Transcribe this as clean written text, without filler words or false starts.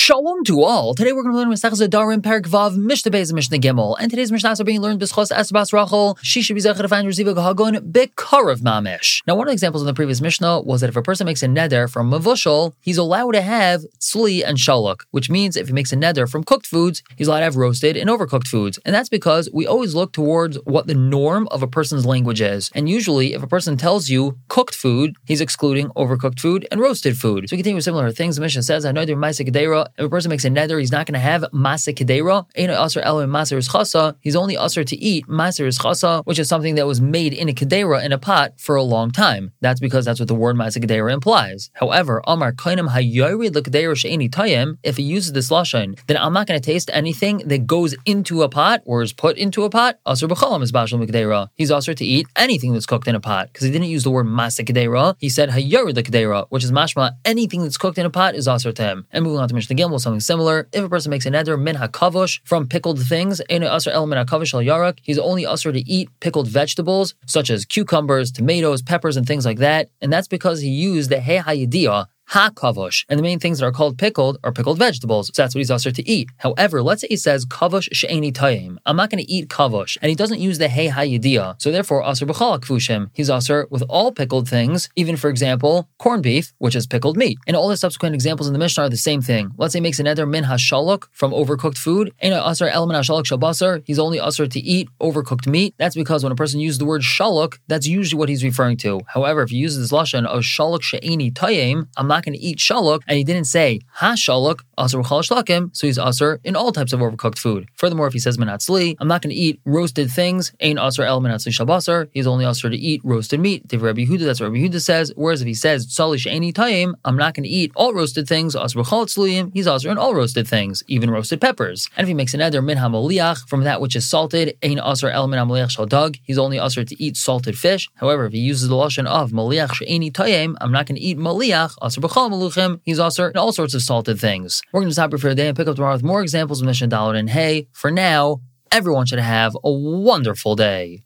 Shalom to all. Today we're going to learn Masechtas Nedarim Perek Vav Mishnah Beis and Mishnah Gimel, and today's Mishnahs are being learned B'schos Esther Bas Rachel. She should be zecher to find Reziva Hagon B'Karav Mamish. Now, one of the examples in the previous Mishnah was that if a person makes a neder from mavushal, he's allowed to have tzli and shalok, which means if he makes a neder from cooked foods, he's allowed to have roasted and overcooked foods, and that's because we always look towards what the norm of a person's language is. And usually, if a person tells you cooked food, he's excluding overcooked food and roasted food. So we continue with similar things. The Mishnah says, "I know there ma'aseh kedera." If a person makes a neder, he's not going to have ma'aseh kedera. Eino aser elo ma'aser chasa. He's only aser to eat ma'aser chasa, which is something that was made in a kedera in a pot for a long time. That's because that's what the word ma'aseh kedera implies. However, Amar kainam hayorid lekedera she'eni tayim. If he uses this lashon, then I'm not going to taste anything that goes into a pot or is put into a pot. Aser b'cholam is bashal mekedera. He's aser to eat anything that's cooked in a pot because he didn't use the word ma'aseh kedera. He said hayorid lekedera, which is mashma anything that's cooked in a pot is aser to him. And moving on to Mishnah Gimel, something similar. If a person makes a neder min hakavush from pickled things, eno aser el min hakavush al yarak, he's only aser to eat pickled vegetables such as cucumbers, tomatoes, peppers, and things like that. And that's because he used the he hayidiyah, ha-kavush. And the main things that are called pickled are pickled vegetables. So that's what he's usher to eat. However, let's say he says kavush she'eni tayim. I'm not going to eat kavush. And he doesn't use the hey hayidiyah. So therefore, usher b'chalak fushim. He's usher with all pickled things, even for example, corned beef, which is pickled meat. And all the subsequent examples in the Mishnah are the same thing. Let's say he makes a neder min hashalok from overcooked food. And usher el min hashalok shalbasar. He's only usher to eat overcooked meat. That's because when a person uses the word shalok, that's usually what he's referring to. However, if he uses this lashon of shalok she'eni tayim, I'm not going to eat shalok, and he didn't say ha shalok, asur b'chal shlakim, so he's asur in all types of overcooked food. Furthermore, if he says menatzli, I'm not going to eat roasted things, ain asur el menatzli shabasar, he's only asur to eat roasted meat. Divrei Rabbi Yehuda, that's what Rabbi Yehuda says. Whereas if he says tzali she'eni tayim, I'm not going to eat all roasted things, asur b'chal tzluyim, he's asur in all roasted things, even roasted peppers. And if he makes an eder min hamoliach from that which is salted, ain asur el min hamoliach shal dag, he's only asur to eat salted fish. However, if he uses the lashon of moliach she'eni tayim, I'm not going to eat moliach, asur b'chal he's also in all sorts of salted things. We're going to stop here for today and pick up tomorrow with more examples of Mishnah Daled and Hey. For now, everyone should have a wonderful day.